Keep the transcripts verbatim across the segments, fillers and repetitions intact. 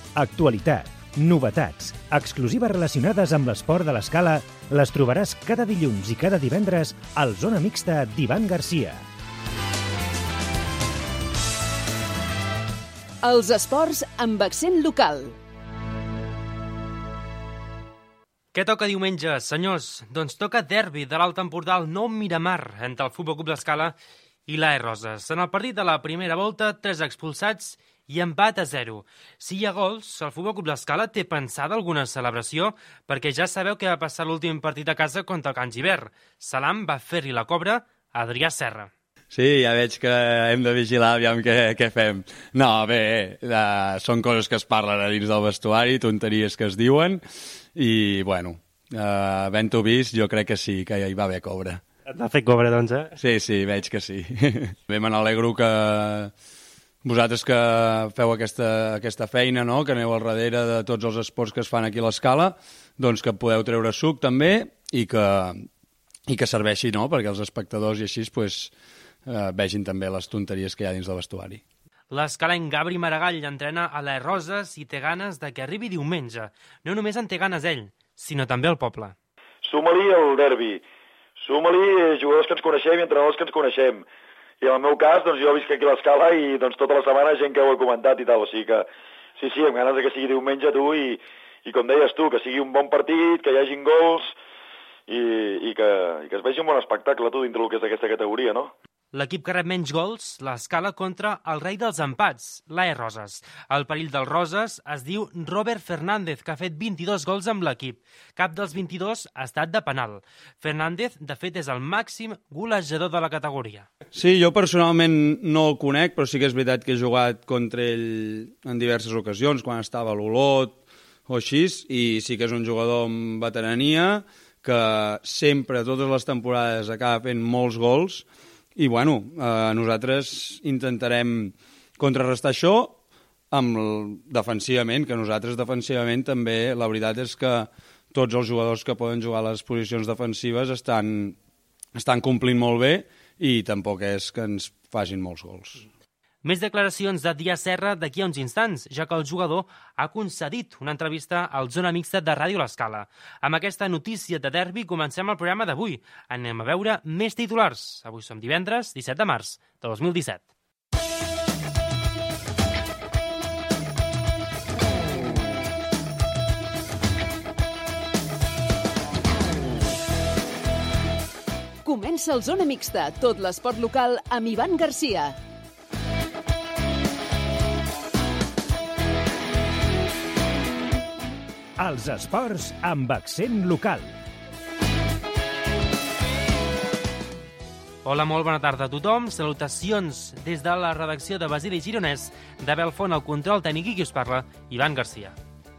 Actualitat, novetats, exclusives relacionades amb l'esport de l'escala les trobaràs cada dilluns i cada divendres al Zona Mixta d'Ivan Garcia. Els esports amb accent local. Què toca diumenge, senyors? Doncs toca derbi de l'Alt Empordà al Nou Miramar entre el Futbol Club l'Escala i l'A E Roses. En el partit de la primera volta, tres expulsats i empat a zero. Si hi ha gols, el Futbol Club l'Escala té pensada alguna celebració, perquè ja sabeu què va passar l'últim partit a casa contra el Can Gibert. Salam va fer-li la cobra a Adrià Serra. Sí, ja veig que hem de vigilar, aviam què, què fem. No, bé, uh, són coses que es parlen a dins del vestuari, tonteries que es diuen, i, bueno, uh, havent-ho vist, jo crec que sí, que hi va haver cobra. Et va fer cobra, doncs, eh? Sí, sí, veig que sí. Bé, me n'alegro que vosaltres que feu aquesta, aquesta feina, no?, que aneu al darrere de tots els esports que es fan aquí a l'Escala, doncs que podeu treure suc també i que, i que serveixi, no?, perquè els espectadors i així, pues, Uh, vegin també les tonteries que hi ha dins del vestuari. L'escalenc Gabri Maragall entrena a l'A E Roses i té ganes de que arribi diumenge. No només en té ganes ell, sinó també el poble. Suma-li el derbi, suma-li jugadors que ens coneixem i entrenadors que ens coneixem. I en el meu cas, doncs jo visc aquí a l'Escala i doncs tota la setmana gent que ho he comentat i tal, o sigui que sí, sí, amb ganes de que sigui diumenge tu i, i com deies tu, que sigui un bon partit, que hi hagin gols i, i, que, i que es vegi un bon espectacle tu dintre el que és d'aquesta categoria, no? L'equip que rep menys gols, l'Escala contra el rei dels empats, l'A E Roses. El perill dels Roses es diu Robert Fernández, que ha fet vint-i-dos gols amb l'equip. Cap dels vint-i-dos ha estat de penal. Fernández, de fet, és el màxim golejador de la categoria. Sí, jo personalment no el conec, però sí que és veritat que he jugat contra ell en diverses ocasions, quan estava a l'Olot o així, i sí que és un jugador amb veterania, que sempre, totes les temporades, acaba fent molts gols. I, bueno, eh, nosaltres intentarem contrarrestar això amb el, defensivament, que nosaltres defensivament també, la veritat és que tots els jugadors que poden jugar a les posicions defensives estan, estan complint molt bé i tampoc és que ens facin molts gols. Més declaracions d'Adrià Serra d'aquí a uns instants, ja que el jugador ha concedit una entrevista al Zona Mixta de Ràdio l'Escala. Amb aquesta notícia de derbi comencem el programa d'avui. Anem a veure més titulars. Avui som divendres, disset de març de dos mil disset. Comença el Zona Mixta, tot l'esport local amb Ivan Garcia. Els esports amb accent local. Hola, molt bona tarda a tothom. Salutacions des de la redacció de Basili Gironès, de Belfont, el control tècnic i qui us parla, Ivan Garcia.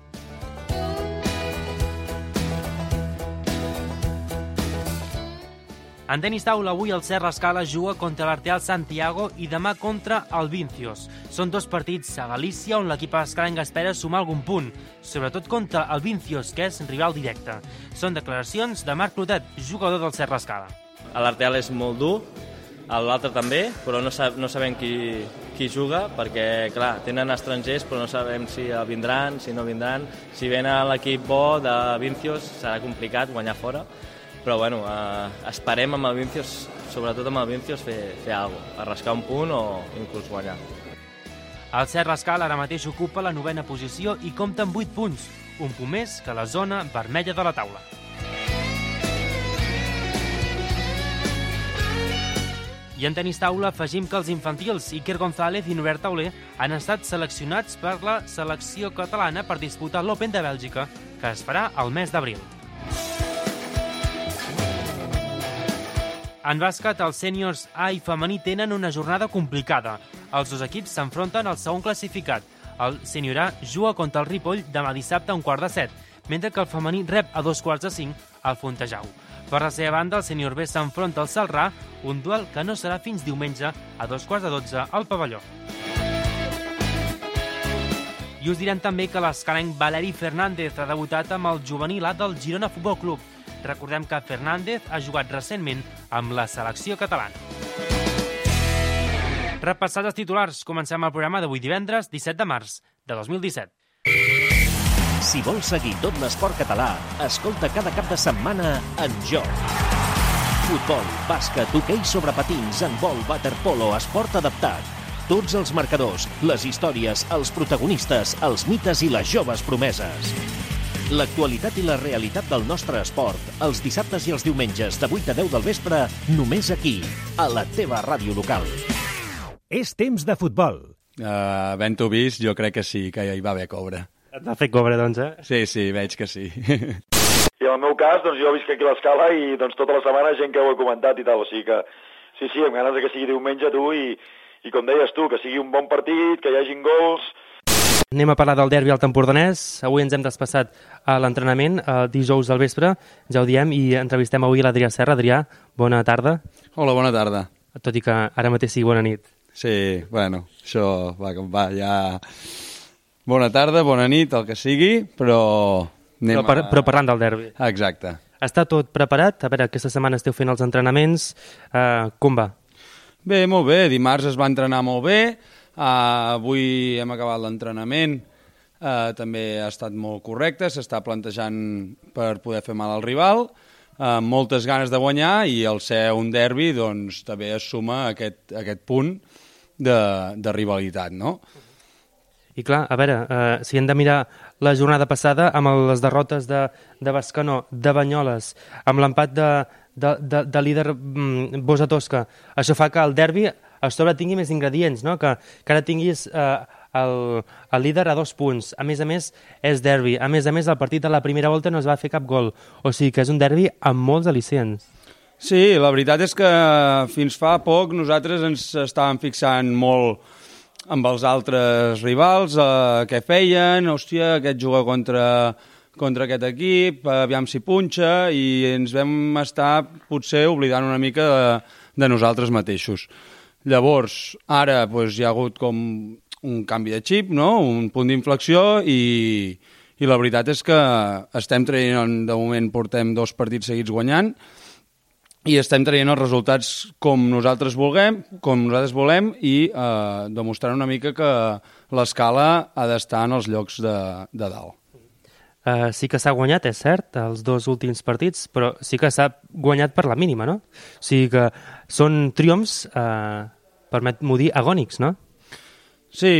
En tenis taula, avui el Serra Escala juga contra l'Arteal Santiago i demà contra el Vincios. Són dos partits a Galícia on l'equip escalenc espera sumar algun punt, sobretot contra el Vincios, que és rival directe. Són declaracions de Marc Clotet, jugador del Serra Escala. L'Arteal és molt dur, l'altre també, però no, sab no sabem qui, qui juga, perquè, clar, tenen estrangers, però no sabem si vindran, si no vindran. Si ven a l'equip bo de Vincios, serà complicat guanyar fora. Però bueno, eh, esperem amb el Vincios, sobretot amb el Vincios, fer, fer alguna cosa, arriscar un punt o inclús guanyar. El Serra Escala ara mateix ocupa la novena posició i compta amb vuit punts, un punt més que la zona vermella de la taula. I en tenis taula afegim que els infantils Iker González i Norbert Tauler han estat seleccionats per la selecció catalana per disputar l'Open de Bèlgica, que es farà al mes d'abril. En bàsquet, els sèniors A i femení tenen una jornada complicada. Els dos equips s'enfronten al segon classificat. El sènior A juga contra el Ripoll demà dissabte a un quart de set, mentre que el femení rep a dos quarts de cinc al Fontejau. Per la seva banda, el sènior B s'enfronta al Celrà, un duel que no serà fins diumenge a dos quarts de dotze al pavelló. I us direm també que l'escalenc Valeri Fernández ha debutat amb el juvenil A del Girona Futbol Club. Recordem que Fernández ha jugat recentment amb la selecció catalana. Repassats els titulars, comencem el programa d'avui divendres, disset de març de dos mil disset. Si vols seguir tot l'esport català, escolta cada cap de setmana En Joc. Futbol, bàsquet, hoquei sobre patins, handbol, waterpolo, esport adaptat. Tots els marcadors, les històries, els protagonistes, els mites i les joves promeses. L'actualitat i la realitat del nostre esport, els dissabtes i els diumenges de vuit a deu del vespre, només aquí, a la teva ràdio local. És temps de futbol. Uh, Havent-ho vist, jo crec que sí, que hi va haver cobre. Et va fer cobre, doncs, eh? Sí, sí, veig que sí. I en el meu cas, doncs jo visc aquí a l'Escala i doncs tota la setmana gent que ho he comentat i tal, o sigui que sí, sí, amb ganes de que sigui diumenge tu i, i com deies tu, que sigui un bon partit, que hi hagin gols. Anem a parlar del derbi alt empordanès. Avui ens hem desplaçat a l'entrenament, el dijous al vespre, ja ho diem, i entrevistem avui l'Adrià Serra. Adrià, bona tarda. Hola, bona tarda. Tot i que ara mateix sigui bona nit. Sí, bueno, això va, va ja... Bona tarda, bona nit, el que sigui, però... Però, par però parlant del derbi. Exacte. Està tot preparat? A veure, aquesta setmana esteu fent els entrenaments. Uh, com va? Bé, molt bé. Dimarts es va entrenar molt bé. Uh, avui hem acabat l'entrenament. Uh, també ha estat molt correcte. S'està plantejant per poder fer mal al rival. Uh, moltes ganes de guanyar i al ser un derbi doncs, també es suma aquest, aquest punt de, de rivalitat, no? I clar, a veure, eh, si hem de mirar la jornada passada amb les derrotes de, de Bescanó, de Banyoles, amb l'empat de, de, de, de líder mm, Bosa Tosca, això fa que el derbi a sobre tingui més ingredients, no? Que, que ara tinguis eh, el, el líder a dos punts. A més a més, és derbi. A més a més, el partit de la primera volta no es va fer cap gol. O sigui que és un derbi amb molts al·licients. Sí, la veritat és que fins fa poc nosaltres ens estàvem fixant molt amb els altres rivals, eh, què feien, hòstia, aquest juga contra, contra aquest equip, aviam si punxa, i ens vam estar potser oblidant una mica de, de nosaltres mateixos. Llavors, ara doncs, hi ha hagut com un canvi de xip, no? Un punt d'inflexió, i, i la veritat és que estem traient, de moment portem dos partits seguits guanyant, i estem traient els resultats com nosaltres volem, com nosaltres volem i eh, demostrant una mica que l'Escala ha d'estar en els llocs de, de dalt. Uh, sí que s'ha guanyat, és cert, els dos últims partits, però sí que s'ha guanyat per la mínima, no? O sigui que són triomfs, uh, permet-m'ho dir, agònics, no? Sí,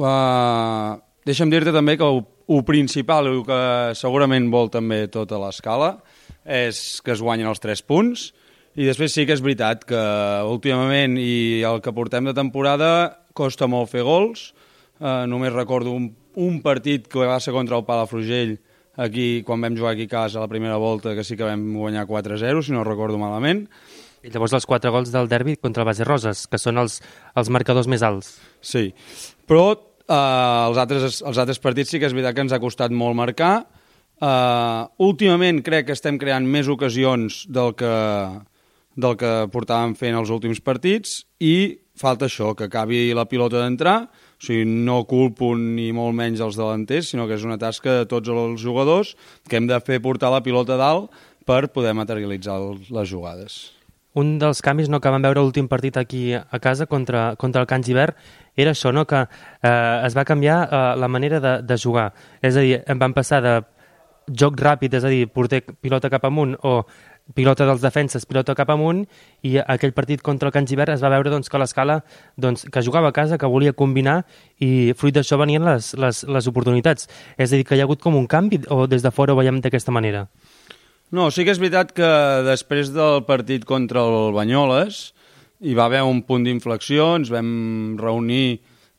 uh, deixa'm dir-te també que el, el principal, el que segurament vol també tota l'Escala, és que es guanyin els tres punts. I després sí que és veritat que últimament i el que portem de temporada costa molt fer gols. Eh, només recordo un, un partit que va ser contra el Palafrugell aquí, quan vam jugar aquí a casa a la primera volta, que sí que vam guanyar quatre a zero, si no recordo malament. I llavors els quatre gols del derbi contra el Base Roses, que són els, els marcadors més alts. Sí, però eh, els, altres, els altres partits sí que és veritat que ens ha costat molt marcar. Eh, últimament crec que estem creant més ocasions del que... del que portàvem fent els últims partits, i falta això, que acabi la pilota d'entrar. O sigui, no culpo ni molt menys els delanters, sinó que és una tasca de tots els jugadors que hem de fer portar la pilota dalt per poder materialitzar les jugades. Un dels canvis, no, que vam veure l'últim partit aquí a casa contra, contra el Can Givert era això, no, que eh, es va canviar eh, la manera de, de jugar. És a dir, em van passar de joc ràpid, és a dir, porter pilota cap amunt, o pilota dels defenses, pilota cap amunt, i aquell partit contra el Can Givert es va veure doncs, que l'Escala, doncs, que jugava a casa, que volia combinar, i fruit d'això venien les, les, les oportunitats. És a dir, que hi ha hagut com un canvi, o des de fora ho veiem d'aquesta manera? No, sí que és veritat que després del partit contra el Banyoles hi va haver un punt d'inflexió, ens vam reunir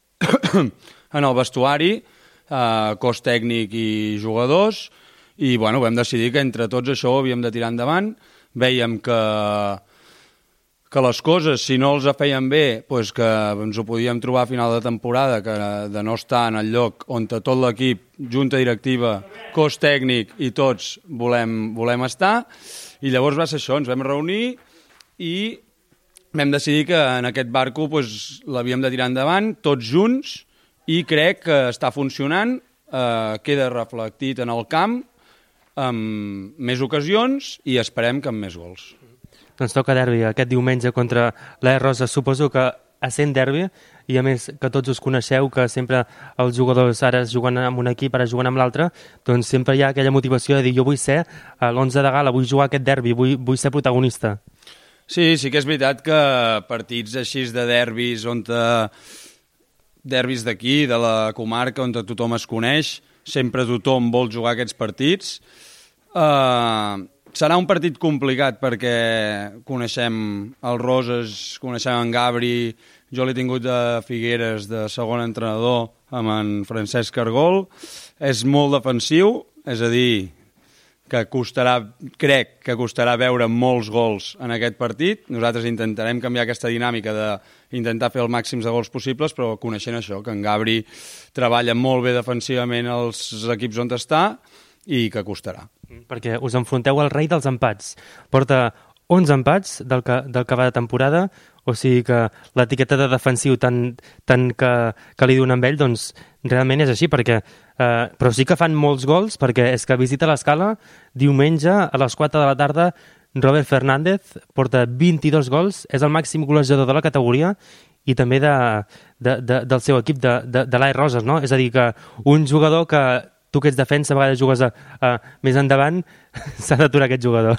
en el vestuari, eh, cos tècnic i jugadors, i bueno, vam decidir que entre tots això ho havíem de tirar endavant. Vèiem que, que les coses, si no els feien bé, doncs que ens ho podíem trobar a final de temporada, que de no estar en el lloc on tot l'equip, junta directiva, cos tècnic i tots volem, volem estar. I llavors va ser això, ens vam reunir i vam decidir que en aquest barco doncs, l'havíem de tirar endavant, tots junts, i crec que està funcionant, eh, queda reflectit en el camp, amb més ocasions, i esperem que amb més gols. Doncs toca derbi aquest diumenge contra l'E Rosa. Suposo que essent derbi, i a més que tots us coneixeu, que sempre els jugadors ara juguen amb un equip, ara juguen amb l'altre, doncs sempre hi ha aquella motivació de dir jo vull ser a l'onze de gala, vull jugar aquest derbi, vull, vull ser protagonista. Sí, sí que és veritat que partits així de derbis, on te... derbis d'aquí, de la comarca, on tothom es coneix, sempre tothom vol jugar aquests partits. Uh, serà un partit complicat perquè coneixem el Roses, coneixem en Gabri, jo l'he tingut de Figueres de segon entrenador amb en Francesc Cargol. És molt defensiu, és a dir, que costarà, crec que costarà veure molts gols en aquest partit. Nosaltres intentarem canviar aquesta dinàmica d'intentar fer el màxims de gols possibles, però coneixent això, que en Gabri treballa molt bé defensivament als equips on està i que costarà. Perquè us enfronteu al rei dels empats. Porta onze empats del que, del que va de temporada, o sigui que l'etiqueta de defensiu tant, tant que, que li donen amb ell, doncs realment és així, perquè, eh, però sí que fan molts gols, perquè és que visita l'Escala diumenge a les quatre de la tarda. Robert Fernández porta vint-i-dos gols, és el màxim golejador de la categoria i també de, de, de, del seu equip de, de, de l'A E Roses, no? És a dir, que un jugador que tu que ets defensa, a vegades jugues a, a, més endavant, s'ha d'aturar aquest jugador.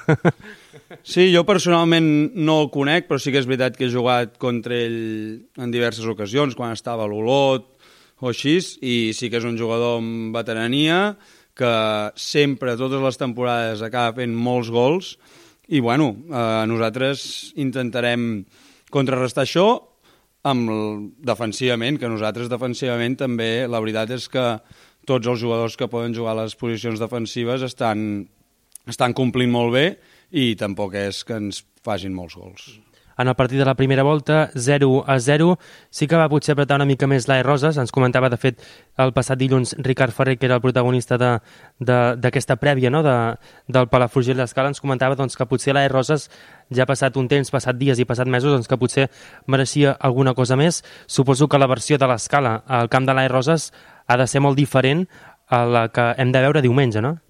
Sí, jo personalment no el conec, però sí que és veritat que he jugat contra ell en diverses ocasions, quan estava a l'Olot o així, i sí que és un jugador amb veterania, que sempre, totes les temporades, acaba fent molts gols, i bueno, eh, nosaltres intentarem contrarrestar això amb el, defensivament, que nosaltres defensivament també, la veritat és que tots els jugadors que poden jugar a les posicions defensives estan, estan complint molt bé i tampoc és que ens facin molts gols. En el partit de la primera volta, zero a zero, sí que va potser apretar una mica més l'A E Roses. Ens comentava, de fet, el passat dilluns Ricard Ferrer, que era el protagonista d'aquesta prèvia, no?, de, del Palafrugell d'Escala, ens comentava doncs, que potser l'A E Roses, ja ha passat un temps, passat dies i passat mesos, doncs, que potser mereixia alguna cosa més. Suposo que la versió de l'Escala al camp de l'A E Roses ha de ser molt diferent a la que hem de veure diumenge, no?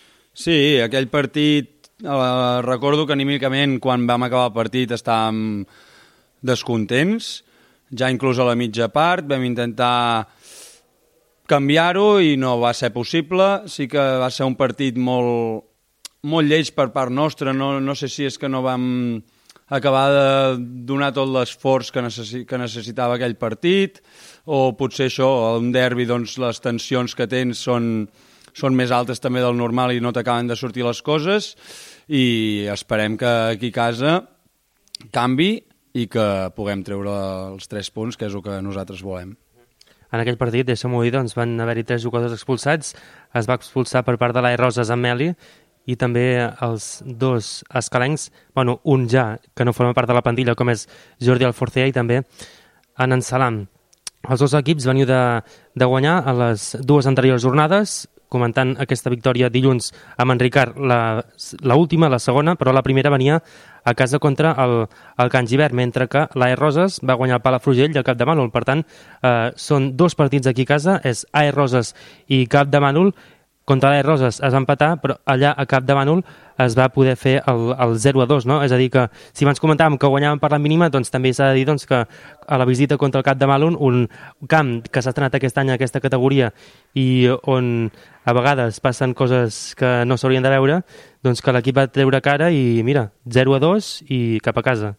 Sí, aquell partit... Uh, recordo que anímicament quan vam acabar el partit estàvem descontents, ja inclús a la mitja part vam intentar canviar-ho i no va ser possible. Sí que va ser un partit molt, molt lleig per part nostra, no, no sé si és que no vam acabar de donar tot l'esforç que, necessi que necessitava aquell partit, o potser això, un derbi, doncs les tensions que tens són són més altes també del normal i no t'acaben de sortir les coses, i esperem que aquí a casa canvi i que puguem treure els tres punts, que és el que nosaltres volem. En aquell partit, deixa'm-ho dir, doncs, van haver-hi tres jugadors expulsats. Es va expulsar per part de l'A E Roses en Meli i també els dos escalencs, bueno, un ja, que no forma part de la plantilla, com és Jordi Alforcea, i també en en Salam. Els dos equips veniu de, de guanyar a les dues anteriors jornades, comentant aquesta victòria dilluns amb en Ricard, la, la última, la segona, però la primera venia a casa contra el, el Can Gibert, mentre que l'A E Roses va guanyar el Palafrugell i el Capdemànol. Per tant, eh, són dos partits aquí a casa, és A E Roses i Capdemànol. Contra l'A E Roses es va empatar, però allà a Capdemànol es va poder fer el, el zero a dos, no? És a dir, que si abans comentàvem que guanyàvem per la mínima, doncs també s'ha de dir doncs, que a la visita contra el Capdemànol, un camp que s'ha estrenat aquest any a aquesta categoria i on a vegades passen coses que no s'haurien de veure, doncs que l'equip va treure cara i mira, zero a dos i cap a casa.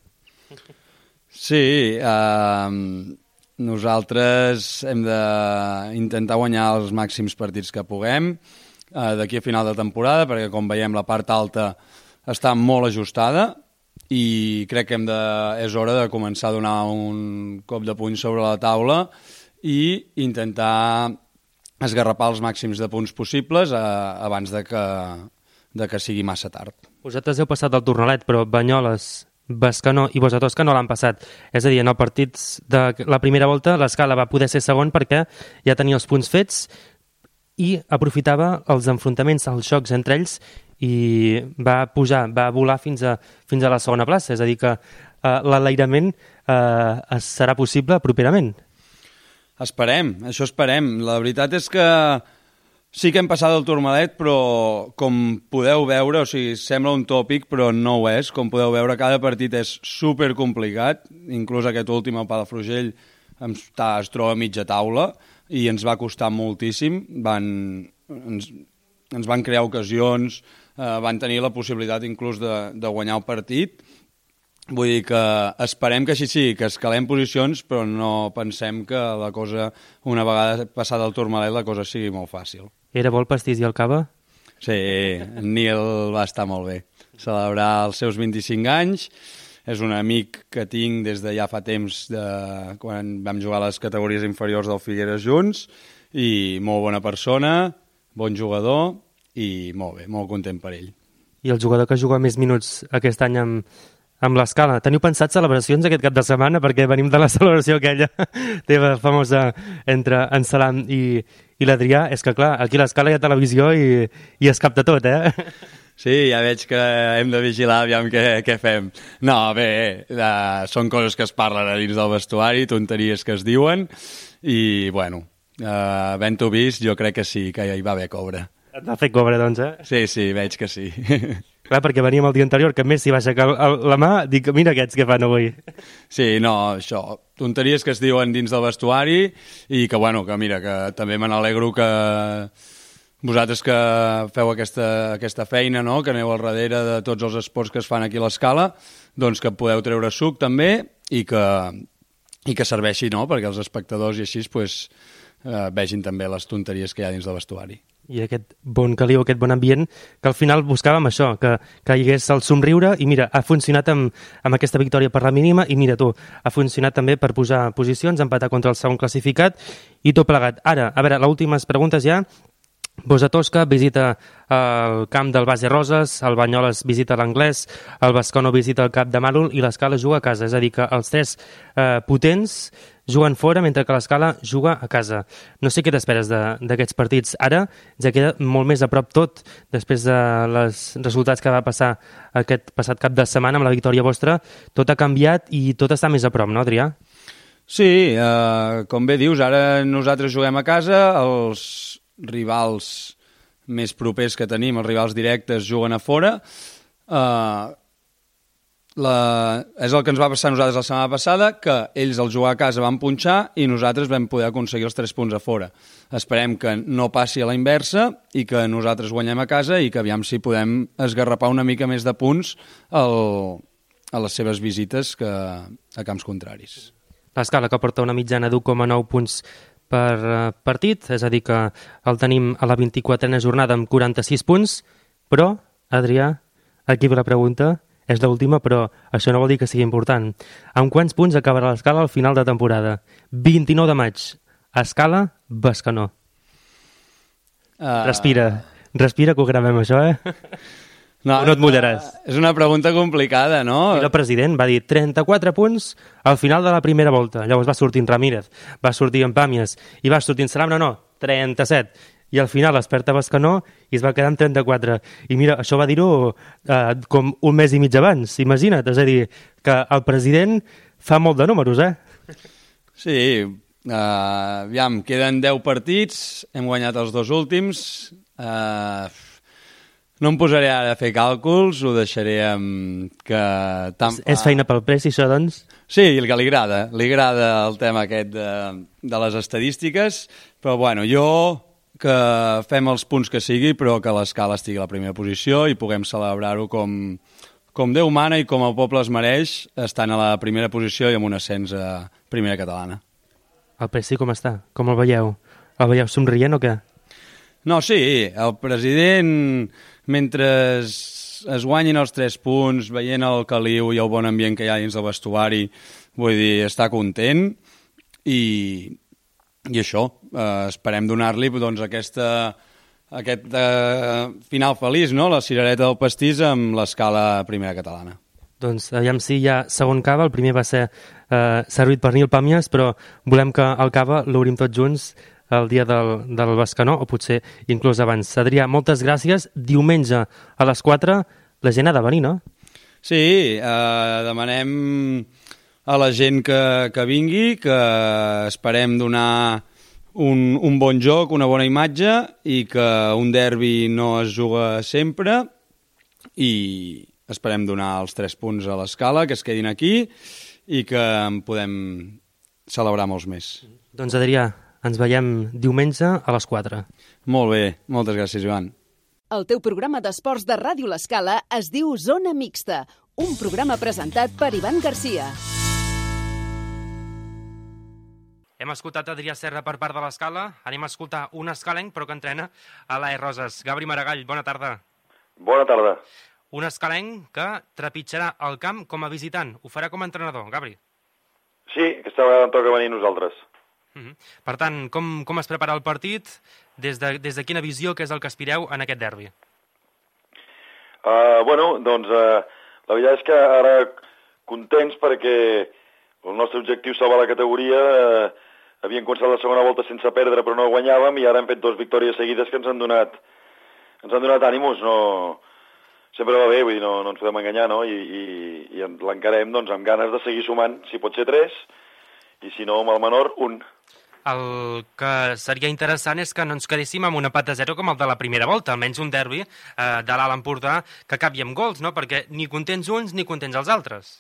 Sí, eh... nosaltres hem d'intentar guanyar els màxims partits que puguem eh, d'aquí a final de temporada, perquè com veiem la part alta està molt ajustada i crec que hem de, és hora de començar a donar un cop de puny sobre la taula i intentar esgarrapar els màxims de punts possibles eh, abans de que, de que sigui massa tard. Vosaltres heu passat el tornalet, però Banyoles, Bescanó i Bosetós que no l'han passat. És a dir, en els partits de la primera volta l'Escala va poder ser segon perquè ja tenia els punts fets i aprofitava els enfrontaments, els xocs entre ells, i va pujar, va volar fins a, fins a la segona plaça. És a dir, que eh, l'enlairament eh, serà possible properament. Esperem, això esperem. La veritat és que Sí que hem passat el Tourmalet, però com podeu veure, o sigui, sembla un tòpic, però no ho és. Com podeu veure, cada partit és supercomplicat, inclús aquest últim, el Palafrugell, està, es troba a mitja taula i ens va costar moltíssim. Van, ens, ens van crear ocasions, eh, van tenir la possibilitat inclús de, de guanyar el partit. Vull dir que esperem que així sí, que escalem posicions, però no pensem que la cosa, una vegada passada el Tourmalet, la cosa sigui molt fàcil. Era bo el pastís i el cava? Sí, en Nil va estar molt bé. Celebrar els seus vint-i-cinc anys, és un amic que tinc des de ja fa temps, de, quan vam jugar a les categories inferiors del Figueres junts, i molt bona persona, bon jugador, i molt bé, molt content per ell. I el jugador que juga més minuts aquest any amb, amb l'Escala. Teniu pensat celebracions aquest cap de setmana? Perquè venim de la celebració aquella teva famosa entre en Salam i, i l'Adrià. És que, clar, aquí a l'Escala hi ha televisió i, i es capta tot, eh? Sí, ja veig que hem de vigilar aviam què, què fem. No, bé, eh, són coses que es parlen a dins del vestuari, tonteries que es diuen, i, bueno, eh, havent-ho vist, jo crec que sí, que hi va haver cobre. Et va fer cobre, doncs, eh? Sí, sí, veig que sí. Clar, perquè veníem el dia anterior, que Messi va aixecar el, la mà, dic, mira aquests que fan avui. Sí, no, això, tonteries que es diuen dins del vestuari i que, bueno, que mira, que també me n'alegro que vosaltres que feu aquesta, aquesta feina, no?, que aneu al darrere de tots els esports que es fan aquí a l'Escala, doncs que podeu treure suc també i que, i que serveixi, no?, perquè els espectadors i així pues, eh, vegin també les tonteries que hi ha dins del vestuari. I aquest bon caliu, aquest bon ambient, que al final buscàvem això, que, que hi hagués el somriure, i mira, ha funcionat amb, amb aquesta victòria per la mínima, i mira tu, ha funcionat també per posar posicions, empatar contra el segon classificat, i tot plegat. Ara, a veure, les últimes preguntes ja. Bosa Tosca visita el camp del Base Roses, el Banyoles visita l'Anglès, el Bascano visita el Cap de Màrol i l'Escala juga a casa. És a dir, que els tres eh, potents juguen fora mentre que l'Escala juga a casa. No sé què t'esperes d'aquests partits. Ara ja queda molt més a prop tot després de les resultats que va passar aquest passat cap de setmana amb la victòria vostra. Tot ha canviat i tot està més a prop, no, Adrià? Sí, eh, com bé dius, ara nosaltres juguem a casa, els rivals més propers que tenim, els rivals directes, juguen a fora. Uh, la... És el que ens va passar a nosaltres la setmana passada, que ells al jugar a casa van punxar i nosaltres vam poder aconseguir els tres punts a fora. Esperem que no passi a la inversa i que nosaltres guanyem a casa i que aviam si podem esgarrapar una mica més de punts al... a les seves visites que a camps contraris. L'Escala que porta una mitjana d'u coma nou punts per partit, és a dir que el tenim a la vint-i-quatrena jornada amb quaranta-sis punts, però, Adrià, aquí ve la pregunta, és l'última, però això no vol dir que sigui important. Amb quants punts acabarà l'Escala al final de temporada? vint-i-nou de maig, Escala, Bescanó. Uh... Respira, respira que ho gravem això, eh? No, no et mullaràs. És una pregunta complicada, no? I el president va dir trenta-quatre punts al final de la primera volta. Llavors va sortir en Ramírez, va sortir en Pàmies i va sortir en Salam, no, no, trenta-set. I al final es perd a Bescanó i es va quedar amb trenta-quatre. I mira, això va dir-ho eh, com un mes i mig abans, imagina't. És a dir, que el president fa molt de números, eh? Sí, uh, aviam, queden deu partits, hem guanyat els dos últims... Uh, No em posaré ara a fer càlculs, ho deixaré amb que... Tam... És feina pel Preci, això, doncs? Sí, el que li agrada. Li agrada el tema aquest de, de les estadístiques, però bueno, jo que fem els punts que sigui, però que l'Escala estigui a la primera posició i puguem celebrar-ho com, com Déu mana i com el poble es mereix, estant a la primera posició i amb un ascens a primera catalana. El Preci com està? Com el veieu? El veieu somrient o què? No, sí, el president, mentre es guanyin els tres punts, veient el caliu i el bon ambient que hi ha dins del vestuari, vull dir, està content i, i això, eh, esperem donar-li doncs, aquesta, aquest eh, final feliç, no? La cirereta del pastís amb l'Escala primera catalana. Doncs aviam si hi ha segon cava, el primer va ser eh, servit per Nil Pàmies, però volem que el cava l'obrim tots junts el dia del, del Bescanó, o potser inclús abans. Adrià, moltes gràcies. Diumenge a les quatre la gent ha de venir, no? Sí, eh, demanem a la gent que, que vingui, que esperem donar un, un bon joc, una bona imatge i que un derbi no es juga sempre i esperem donar els tres punts a l'Escala, que es quedin aquí i que en podem celebrar molts més. Doncs Adrià, ens veiem diumenge a les quatre. Molt bé, moltes gràcies, Joan. El teu programa d'esports de Ràdio L'Escala es diu Zona Mixta, un programa presentat per Ivan Garcia. Hem escoltat Adrià Serra per part de l'Escala. Anem a escoltar un escalenc, però que entrena a l'A E Roses. Gabri Maragall, bona tarda. Bona tarda. Un escalenc que trepitjarà el camp com a visitant. Ho farà com a entrenador, Gabri. Sí, aquesta vegada em toca venir nosaltres. Uh-huh. Per tant, com, com es prepara el partit? Des de, des de quina visió, que és el que aspireu en aquest derbi? Uh, bueno, doncs uh, la veritat és que ara contents perquè el nostre objectiu salvar la categoria. Uh, havíem començat la segona volta sense perdre però no guanyàvem i ara hem fet dues victòries seguides que ens han donat, ens han donat ànims. No, sempre va bé, vull dir, no, no ens podem enganyar, no? I, i, i l'encarem doncs, amb ganes de seguir sumant, si pot ser tres, i si no, amb el menor, un. El que seria interessant és que no ens quedéssim amb un empat a zero com el de la primera volta, almenys un derbi eh, de l'Alt Empordà que acabi amb gols, no? Perquè ni contents uns ni contents els altres.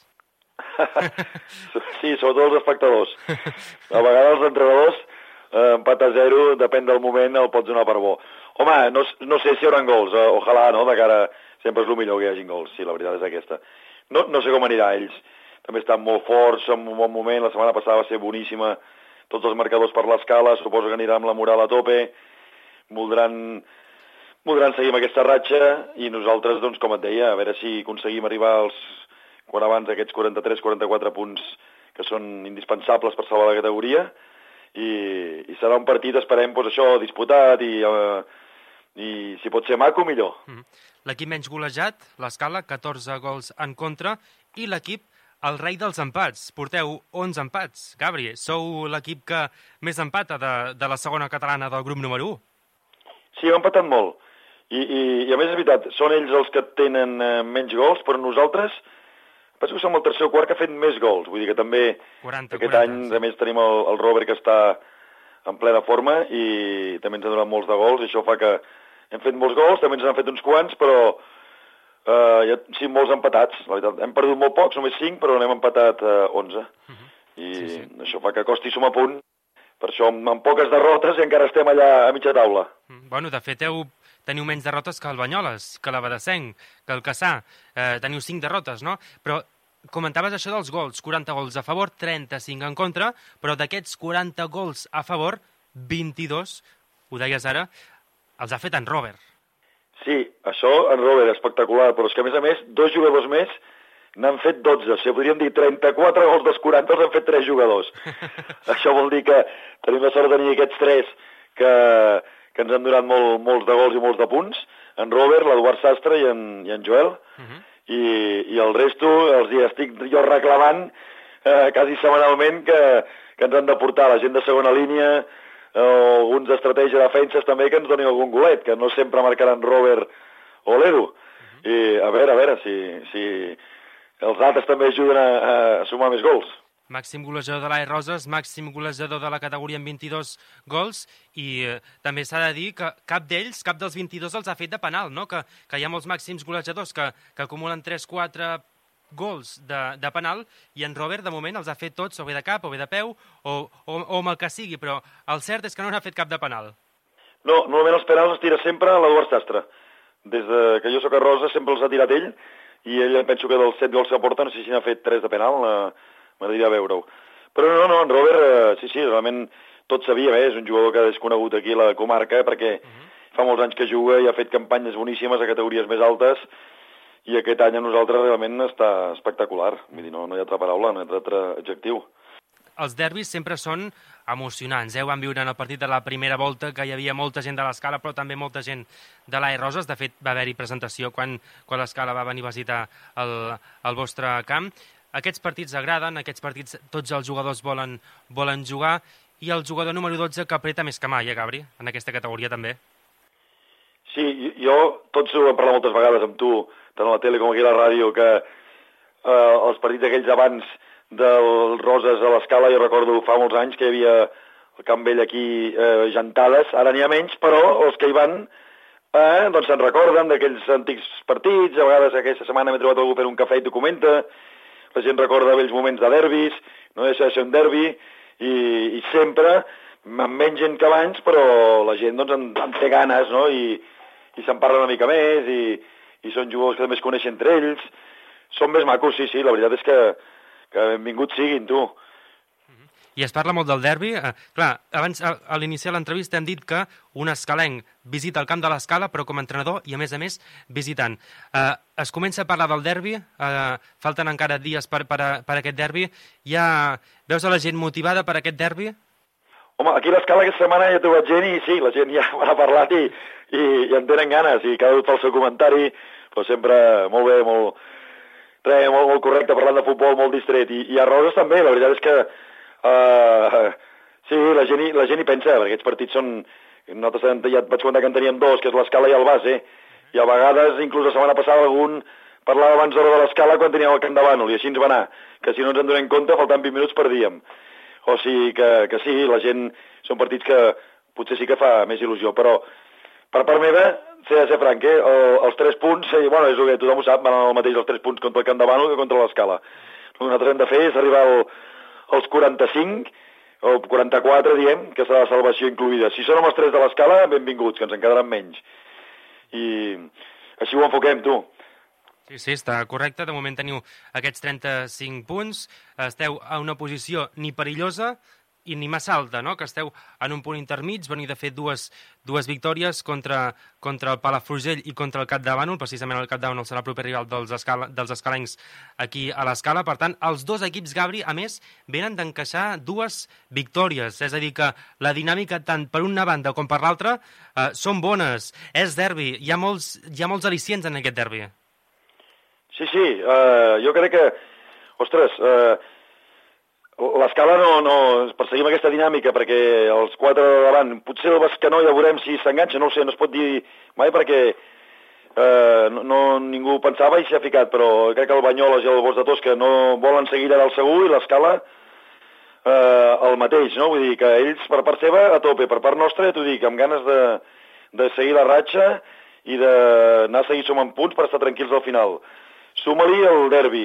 Sí, sobretot els espectadors. A vegades els entrenadors, eh, empat a zero, depèn del moment, el pots donar per bo. Home, no, no sé si hi haurà gols, eh, ojalà, no?, de cara... Sempre és el millor que hi hagi gols, sí, la veritat és aquesta. No, no sé com anirà, ells també estan molt forts, en un bon moment, la setmana passada va ser boníssima, tots els marcadors per l'Escala, suposo que anirà amb la moral a tope, voldran, voldran seguir amb aquesta ratxa, i nosaltres, doncs, com et deia, a veure si aconseguim arribar als, quan abans, aquests quaranta-tres quaranta-quatre punts que són indispensables per salvar la categoria, i, i serà un partit, esperem, doncs això, disputat, i, uh, i si pot ser maco, millor. Mm. L'equip menys golejat, l'Escala, catorze gols en contra, i l'equip el rei dels empats. Porteu onze empats. Gabri, sou l'equip que més empata de, de la segona catalana del grup número u. Sí, hem empatat molt. I, i, i a més és veritat, són ells els que tenen eh, menys gols, però nosaltres penso que som el tercer o quart que ha fet més gols. Vull dir que també quaranta, aquest quaranta, any, sí. A més, tenim el, el Robert que està en plena forma i també ens ha donat molts de gols, i això fa que hem fet molts gols, també ens han fet uns quants, però uh, ja, sí, molts empatats, la veritat. Hem perdut molt pocs, només cinc, però n'hem empatat uh, onze. Uh-huh. I sí, sí. Això fa que costi sumar punt. Per això, amb, amb poques derrotes, i encara estem allà a mitja taula. Uh, bueno, de fet, heu, teniu menys derrotes que el Banyoles, que l'Abadesenc, que el Cassà. Eh, teniu cinc derrotes, no? Però comentaves això dels gols, quaranta gols a favor, trenta-cinc en contra, però d'aquests quaranta gols a favor, vint-i-dos, ho deies ara, els ha fet en Robert. Sí, això en Robert, espectacular, però és que a més a més, dos jugadors més n'han fet dotze, o sigui, podríem dir trenta-quatre gols dels quaranta els han fet tres jugadors. Això vol dir que tenim la sort de tenir aquests tres que, que ens han donat molt, molts de gols i molts de punts, en Robert, l'Eduard Sastre i en, i en Joel, uh-huh. I, i el resto els hi estic jo reclamant eh, quasi setmanalment que, que ens han de portar la gent de segona línia, o alguns d'estratègia de defenses també que ens donin algun golet, que no sempre marcaran Robert o l'Edu. Uh-huh. I a veure, a veure, si, si els altres també ajuden a, a sumar més gols. Màxim golejador de l'A E Roses, màxim golejador de la categoria amb vint-i-dos gols, i eh, també s'ha de dir que cap d'ells, cap dels vint-i-dos els ha fet de penal, no? Que, que hi ha molts màxims golejadors que, que acumulen tres quatre gols de, de penal, i en Robert de moment els ha fet tots o bé de cap o bé de peu o, o, o amb el que sigui, però el cert és que no n'ha fet cap de penal. No, normalment els penals els tira sempre l'Eduard Sastre. Des de que jo soc a Rosa sempre els ha tirat ell, i ell penso que dels set gols que aporta no sé si n'ha fet tres de penal, eh, m'agradaria veure-ho. Però no, no, en Robert, eh, sí, sí, realment tot sabia, eh, és un jugador que és conegut aquí a la comarca, perquè uh-huh. fa molts anys que juga i ha fet campanyes boníssimes a categories més altes, i aquest any a nosaltres realment està espectacular. Vull dir, no, no hi ha altra paraula, no hi ha altre adjectiu. Els derbis sempre són emocionants. Eh? Ho vam viure en el partit de la primera volta, que hi havia molta gent de l'Escala, però també molta gent de l'A E Roses. De fet, va haver-hi presentació quan, quan l'Escala va venir a visitar el, el vostre camp. Aquests partits agraden, aquests partits tots els jugadors volen, volen jugar, i el jugador número dotze que apreta més que mai, eh, Gabri? En aquesta categoria també. Sí, jo, tots ho hem parlat moltes vegades amb tu, tant a la tele com aquí a la ràdio, que eh, els partits aquells abans del Roses a l'Escala, jo recordo fa molts anys que hi havia el Camp Vell aquí, eh, jantades, ara n'hi ha menys, però els que hi van eh, doncs se'n recorden d'aquells antics partits, a vegades aquesta setmana m'he trobat algú per un cafè i t'ho comenta, la gent recorda vells moments de derbis, no deixa de ser un derbi, i, i sempre, amb menys gent que abans, però la gent doncs, en, en té ganes, no? I, i se'n parla una mica més, i, i són jugadors que també es coneixen entre ells, són més macos, sí, sí, la veritat és que, que benvinguts siguin, tu. I es parla molt del derbi. Eh, clar, abans, a, a l'iniciar l'entrevista hem dit que un escalenc visita el camp de l'Escala, però com a entrenador i, a més a més, visitant. Eh, es comença a parlar del derbi, eh, falten encara dies per, per, a, per a aquest derbi. Ja veus a la gent motivada per aquest derbi? Home, aquí a l'Escala aquesta setmana ja he trobat gent i sí, la gent ja m'ha parlat i, i, i en tenen ganes, i cada un fa el seu comentari, però sempre molt bé, molt, re, molt, molt correcte, parlant de futbol, molt distret. I, i a Roses també, la veritat és que Uh, sí, la gent, hi, la gent hi pensa, perquè aquests partits són... Nosaltres ja et vaig comentar que en teníem dos, que és l'Escala i el Base, i a vegades, inclús la setmana passada, algun parlava abans d'hora de l'Escala quan teníem el Camp de Bànol, i així ens va anar, que si no ens en donem compte, faltant vint minuts perdíem. O sigui que, que sí, la gent... Són partits que potser sí que fa més il·lusió, però per part meva, s'ha de ser franc, eh? El, els tres punts, eh, bueno, és el que tothom ho sap, van el mateix els tres punts contra el Camp de Bànol que contra l'Escala. El que nosaltres hem de fer és arribar al els quaranta-cinc o quaranta-quatre, diem, que és la salvació incluïda. Si són els tres de l'Escala, benvinguts, que ens en quedaran menys. I així ho enfoquem, tu. Sí, sí, està correcte. De moment teniu aquests trenta-cinc punts. Esteu a una posició ni perillosa i ni massa alta, no? Que esteu en un punt intermig, venir de fer dues, dues victòries contra, contra el Palafrugell i contra el Capdavànol. Precisament el Capdavànol serà el proper rival dels, escala, dels escalencs aquí a l'Escala. Per tant, els dos equips, Gabri, a més, venen d'encaixar dues victòries. És a dir, que la dinàmica tant per una banda com per l'altra eh, són bones. És derbi. Hi ha molts, hi ha molts al·licients en aquest derbi. Sí, sí. Uh, jo crec que... Ostres... Uh... L'Escala no, no... Perseguim aquesta dinàmica perquè els quatre de davant... Potser el Bescanó ja veurem si s'enganxa, no ho sé, no es pot dir mai perquè eh, no, no, ningú pensava i s'hi ha ficat, però crec que el Banyoles i el Bos de Tosca no volen seguir allà al segur i l'Escala eh, el mateix, no? Vull dir que ells per part seva a tope, per part nostra, t'ho dic, amb ganes de, de seguir la ratxa i d'anar a seguir sumant punts per estar tranquils al final. Suma-li el derbi.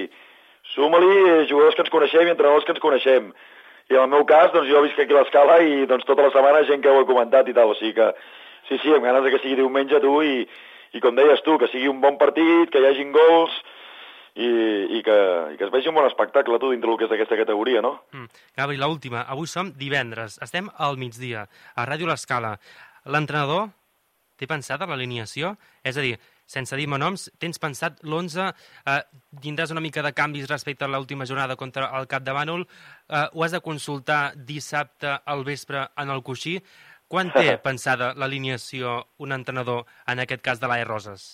Suma-li jugadors que ens coneixem i entrenadors que ens coneixem. I en el meu cas, doncs jo visc aquí a l'Escala i doncs tota la setmana gent que ho he comentat i tal. O sigui que, sí, sí, amb ganes de que sigui diumenge tu i, i com deies tu, que sigui un bon partit, que hi hagin gols i, i, que, i que es vegi un bon espectacle tu dintre del que és d'aquesta categoria, no? Mm. Gabri, l'última. Avui som divendres. Estem al migdia, a Ràdio l'Escala. L'entrenador té pensada l'alineació? És a dir, sense dir-me noms, tens pensat l'onze, eh, tindràs una mica de canvis respecte a l'última jornada contra el Capdavànol, eh, ho has de consultar dissabte al vespre en el coixí. Quan té pensada l'alineació un entrenador, en aquest cas de l'A E Roses?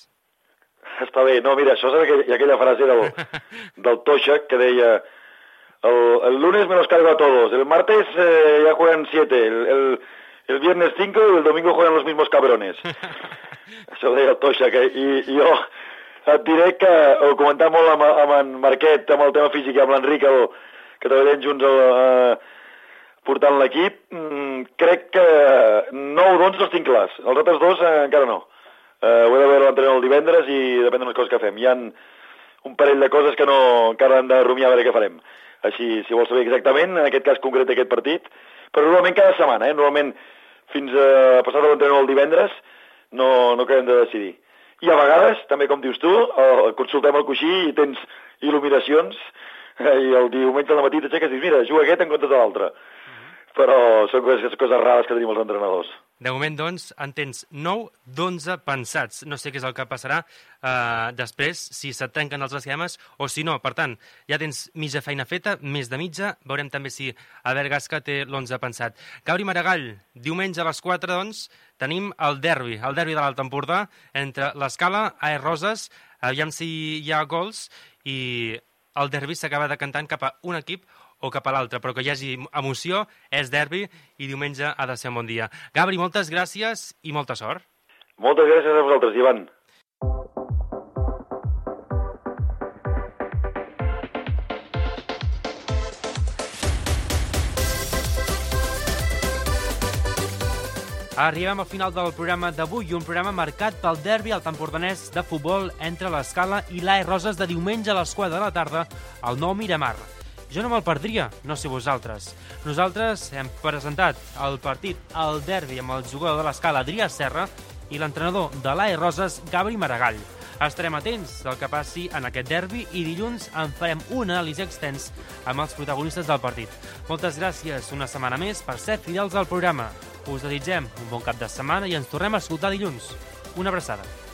Està bé, no, mira, això és aquella, aquella frase del, del Toixa que deia el, el lunes me los cargo a todos, el martes eh, ya juegan siete, el... el el viernes cinco y el domingo juegan los mismos cabrones. Això ho deia el Toixa, que, i, i jo et diré que ho comentava molt amb, amb en Marquet, amb el tema físic, i amb l'Enric, el, que treballem junts uh, portant l'equip, mm, crec que nou d'onze els tinc clars. Els altres dos uh, encara no. Uh, ho he de veure l'entrenador el divendres i depèn de les coses que fem. Hi ha un parell de coses que no, encara hem de rumiar a veure què farem. Així, si vols saber exactament, en aquest cas concret d'aquest partit, però normalment cada setmana, eh? Normalment fins a passar de l'entrenador el divendres, no, no acabem de decidir. I a vegades, també com dius tu, el, consultem el coixí i tens il·luminacions, eh, i el diumenge al matí t'aixeques i dius, mira, juga aquest en comptes de l'altre. Però són coses, coses rares que tenim els entrenadors. De moment, doncs, en tens nou d'onze pensats. No sé què és el que passarà eh, després, si se't trenquen els esquemes o si no. Per tant, ja tens mitja feina feta, més de mitja. Veurem també si Albert Gasca té l'onze pensat. Gabri Maragall, diumenge a les quatre, doncs, tenim el derbi, el derbi de l'Alt Empordà, entre l'Escala, A E Roses, aviam si hi ha gols, i el derbi s'acaba decantant cap a un equip o cap a l'altre, però que hi hagi emoció, és derbi, i diumenge ha de ser un bon dia. Gabri, moltes gràcies i molta sort. Moltes gràcies a vosaltres, Ivan. Arribem al final del programa d'avui, un programa marcat pel derbi alt empordanès de futbol entre l'Escala i l'A E Roses de diumenge a les quatre de la tarda al nou Miramar. Jo no me'l perdria, no sé vosaltres. Nosaltres hem presentat el partit, el derbi, amb el jugador de l'Escala, Adrià Serra, i l'entrenador de l'A E Roses, Gabri Maragall. Estarem atents del que passi en aquest derbi i dilluns en farem un anàlisi extens amb els protagonistes del partit. Moltes gràcies una setmana més per ser fidels al programa. Us desitgem un bon cap de setmana i ens tornem a escoltar dilluns. Una abraçada.